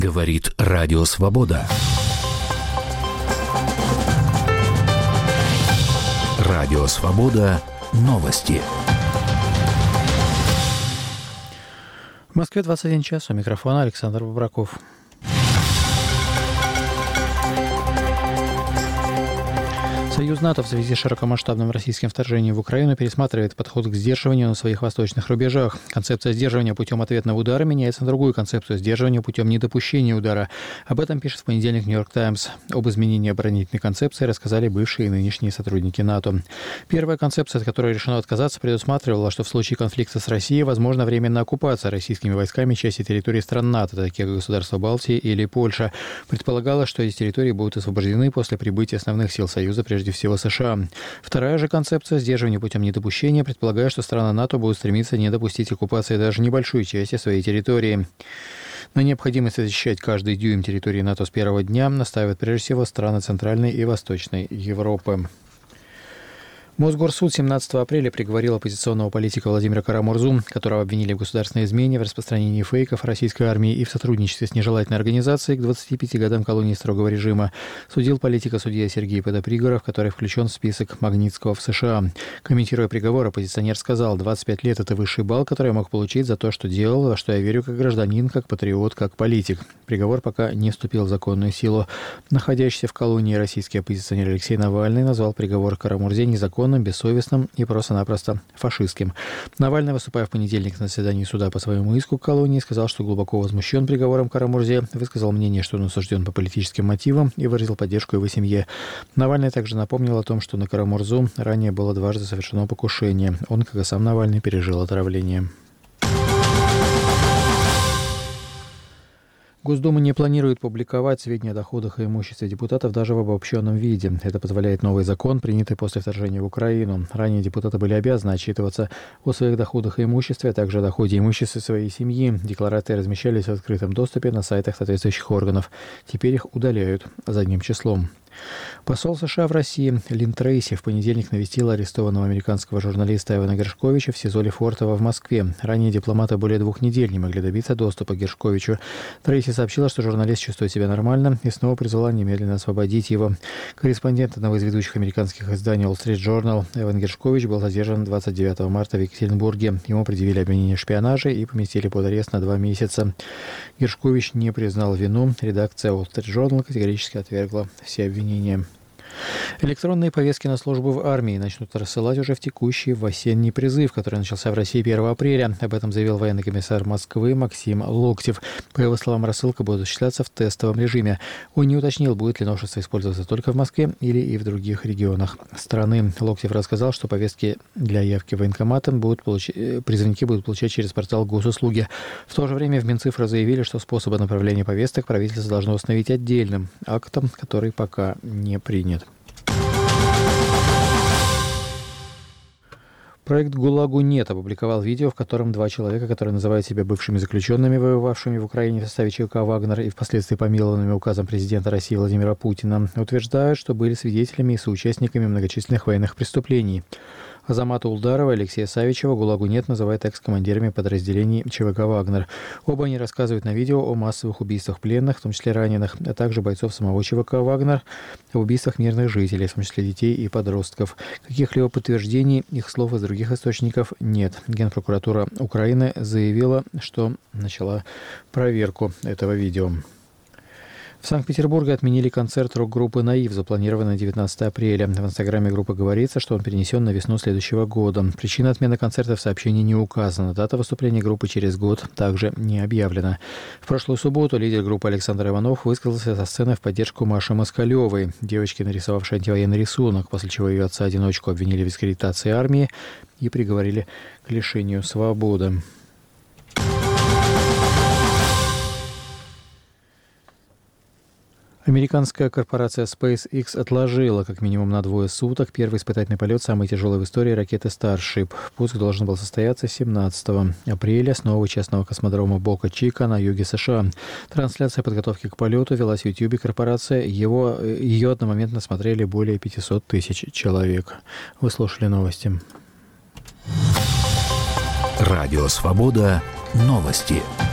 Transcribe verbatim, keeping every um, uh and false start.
Говорит Радио Свобода. Радио Свобода. Новости. В Москве двадцать один час. У микрофона Александр Бобраков. Союз НАТО в связи с широкомасштабным российским вторжением в Украину пересматривает подход к сдерживанию на своих восточных рубежах. Концепция сдерживания путем ответного удара меняется на другую концепцию сдерживания путем недопущения удара. Об этом пишет в понедельник «Нью-Йорк Таймс». Об изменении оборонительной концепции рассказали бывшие и нынешние сотрудники НАТО. Первая концепция, от которой решено отказаться, предусматривала, что в случае конфликта с Россией возможна временная оккупация российскими войсками части территории стран НАТО, таких как государства Балтии или Польша. Предполагалось, что эти территории будут освобождены после прибытия основных сил Союза, прежде всего США. Вторая же концепция сдерживания путем недопущения предполагает, что страны НАТО будут стремиться не допустить оккупации даже небольшой части своей территории. На необходимость защищать каждый дюйм территории НАТО с первого дня настаивают прежде всего страны Центральной и Восточной Европы. Мосгорсуд семнадцатого апреля приговорил оппозиционного политика Владимира Карамурзу, которого обвинили в государственной измене, в распространении фейков российской армии и в сотрудничестве с нежелательной организацией, к двадцати пяти годам колонии строгого режима. Судил политика судья Сергей Подопригоров, который включен в список Магнитского в США. Комментируя приговор, оппозиционер сказал: двадцать пять лет – это высший балл, который я мог получить за то, что делал, во что я верю как гражданин, как патриот, как политик. Приговор пока не вступил в законную силу. Находящийся в колонии российский оппозиционер Алексей Навальный назвал приговор Карамурзе незаконным, бессовестным и просто-напросто фашистским. Навальный, выступая в понедельник на заседании суда по своему иску к колонии, сказал, что глубоко возмущен приговором Карамурзе, высказал мнение, что он осужден по политическим мотивам и выразил поддержку его семье. Навальный также напомнил о том, что на Карамурзу ранее было дважды совершено покушение. Он, как и сам Навальный, пережил отравление. Госдума не планирует публиковать сведения о доходах и имуществе депутатов даже в обобщенном виде. Это позволяет новый закон, принятый после вторжения в Украину. Ранее депутаты были обязаны отчитываться о своих доходах и имуществе, а также о доходе и имуществе своей семьи. Декларации размещались в открытом доступе на сайтах соответствующих органов. Теперь их удаляют задним числом. Посол США в России Лин Трейси в понедельник навестил арестованного американского журналиста Эвана Гершковича в СИЗО Лефортово в Москве. Ранее дипломаты более двух недель не могли добиться доступа к Гершковичу. Трейси сообщила, что журналист чувствует себя нормально и снова призвала немедленно освободить его. Корреспондент одного из ведущих американских изданий Wall Street Journal Эван Гершкович был задержан двадцать девятого марта в Екатеринбурге. Ему предъявили обвинение в шпионаже и поместили под арест на два месяца. Гершкович не признал вину. Редакция Wall Street Journal категорически отвергла все обвинения. Электронные повестки на службу в армии начнут рассылать уже в текущий в осенний призыв, который начался в России первого апреля. Об этом заявил военный комиссар Москвы Максим Локтев. По его словам, рассылка будет осуществляться в тестовом режиме. Он не уточнил, будет ли новшество использоваться только в Москве или и в других регионах страны. Локтев рассказал, что повестки для явки в военкомат будут получ... призывники будут получать через портал госуслуги. В то же время в Минцифры заявили, что способы направления повесток правительство должно установить отдельным актом, который пока не принят. Проект «ГУЛАГу нет» опубликовал видео, в котором два человека, которые называют себя бывшими заключенными, воевавшими в Украине в составе ЧВК «Вагнер» и впоследствии помилованными указом президента России Владимира Путина, утверждают, что были свидетелями и соучастниками многочисленных военных преступлений. Азамата Улдарова и Алексея Савичева «ГУЛАГу нет» называет экс-командирами подразделений ЧВК «Вагнер». Оба они рассказывают на видео о массовых убийствах пленных, в том числе раненых, а также бойцов самого ЧВК «Вагнер», о убийствах мирных жителей, в том числе детей и подростков. Каких-либо подтверждений их слов из других источников нет. Генпрокуратура Украины заявила, что начала проверку этого видео. В Санкт-Петербурге отменили концерт рок-группы «Наив», запланированный на девятнадцатого апреля. В инстаграме группы говорится, что он перенесен на весну следующего года. Причина отмены концерта в сообщении не указана. Дата выступления группы через год также не объявлена. В прошлую субботу лидер группы Александр Иванов высказался со сцены в поддержку Маши Москалевой, девочки, нарисовавшей антивоенный рисунок, после чего ее отца-одиночку обвинили в дискредитации армии и приговорили к лишению свободы. Американская корпорация SpaceX отложила как минимум на двое суток первый испытательный полет самой тяжелой в истории ракеты Starship. Пуск должен был состояться семнадцатого апреля с нового частного космодрома Бока-Чика на юге США. Трансляция подготовки к полету велась в YouTube корпорации. Его, ее одномоментно смотрели более пятьсот тысяч человек. Вы слушали новости. Радио «Свобода». Новости.